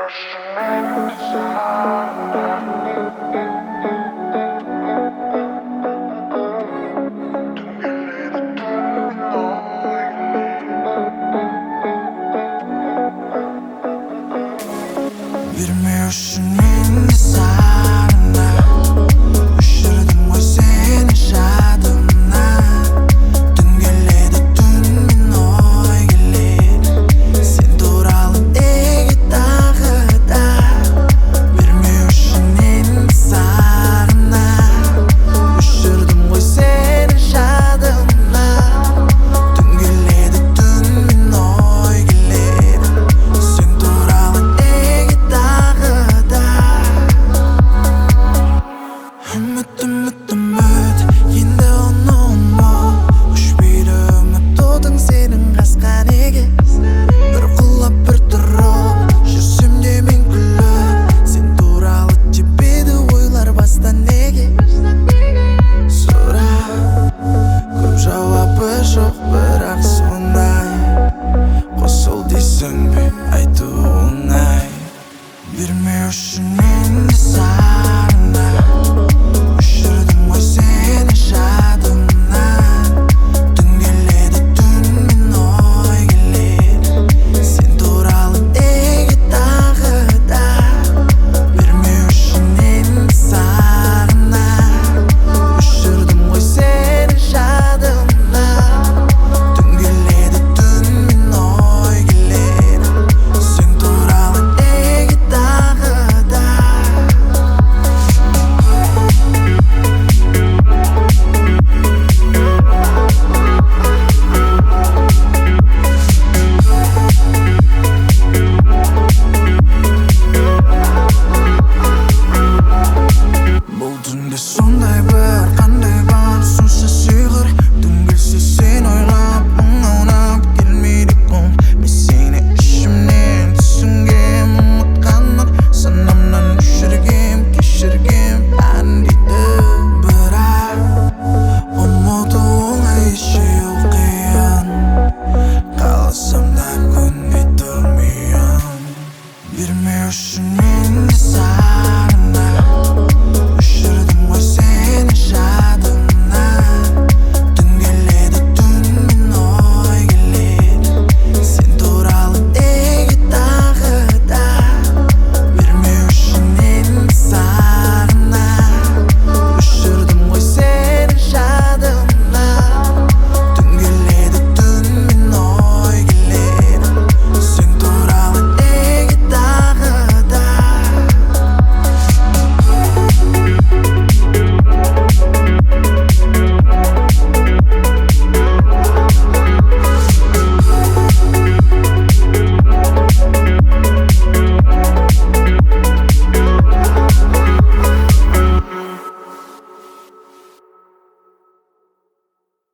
Bilmiyorsun şimdi sana düşürdüm o seni şadımla. Dün geledi dün oy gelir sen turalım egi tағы da. Bilmiyorsun şimdi sana düşürdüm o seni şadımla. Dün geledi dün oy gelir sen turalım egi tағы da. Үміт, енді оны ұмыт. Өшпейді үміт отың сенің қасқа неге? Бір құлап бір тұрып жүрсем де мен күліп, сен туралы тепеді ойлар бастан неге? Сұрақ көп жауабы жоқ, бірақ сондай. Қосыл дейсің бе, айту оңай. Бермеу үшін енді сағына düşürdüm o seni şadımdan. Dün geledi dün oy gelir sen turalım egi tағы da. Бермеу үшін енді сағына düşürdüm o seni şadımdan. Dün geledi dün oy gelir sen turalım egi tағы da. Бұл түнде сондай бір қандай бар сонша сыйлар. Түн келсе сен ойлап мың аунап келмейді бұл. Мен сені ішімнен түсінгем, ұмытқанмын санамнан өшіргем, кешіргем бәрін дейді. Бірақ ұмыту оңай шеу қиын, қаласам да көнбей тұрмайын. Бермеу үшін